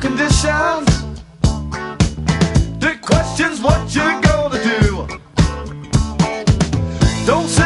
conditions. The question's what you're gonna do. Don't say